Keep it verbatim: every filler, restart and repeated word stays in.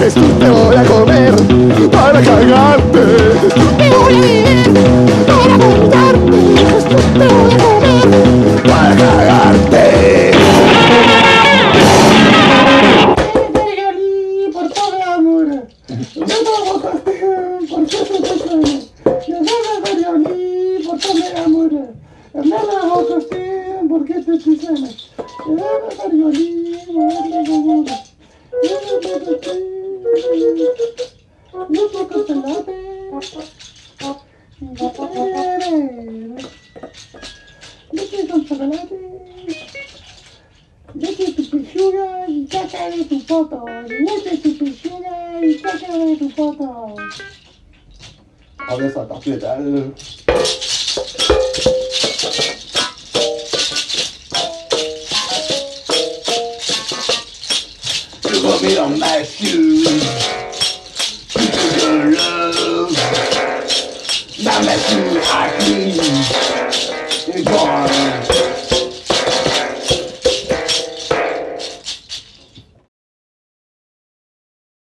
quieres, te voy a comer para cagarte. Te voy a beber para vomitarte. Te voy a comer para cagarte. Por todo el amor. Yo no votaste por qué te tocan. Yo no me perdí por todo el amor. Yo no votaste por qué te tocan. Yo no me perdí por todo el amor. Yo no me toqué. Yo toco pelate. Yo toco chocolate. Mete tu pechuga y saca de tu poto. Mete tu pechuga y saca de tu poto. 好嘅，實答住仔。You put me on my shoes, you took your love. Now my shoes are clean, it's gone.